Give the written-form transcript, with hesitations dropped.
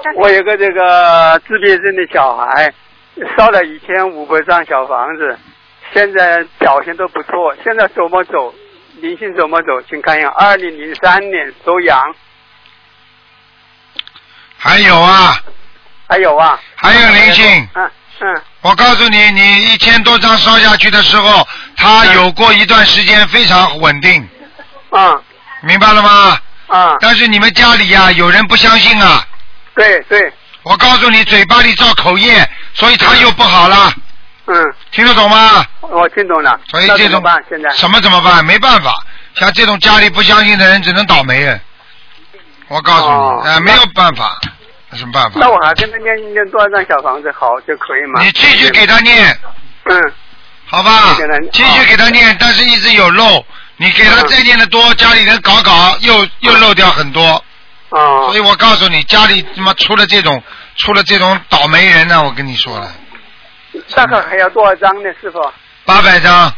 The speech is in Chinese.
我有个这个自闭症的小孩，烧了1500张小房子，现在表现都不错。现在怎么走？灵性怎么走？请看一下，2003年属羊。 还有啊， 还有啊， 还有灵性。我告诉你，你1000多张烧下去的时候，他有过一段时间非常稳定。明白了吗？但是你们家里呀，有人不相信啊。 对对。 我告诉你，嘴巴里造口业，所以他又不好了。听得懂吗？ 我听懂了。 所以这种怎么办？现在什么怎么办？没办法，像这种家里不相信的人，只能倒霉了。我告诉你，没有办法，有什么办法？ 那我还跟他念多少张小房子好就可以吗？ 你继续给他念。好吧，继续给他念，但是一直有漏。你给他再念的多，家里人搞又漏掉很多。所以我告诉你，家里他妈出了这种倒霉人呢，我跟你说了。 大概还要多少张呢，师傅？ 800张。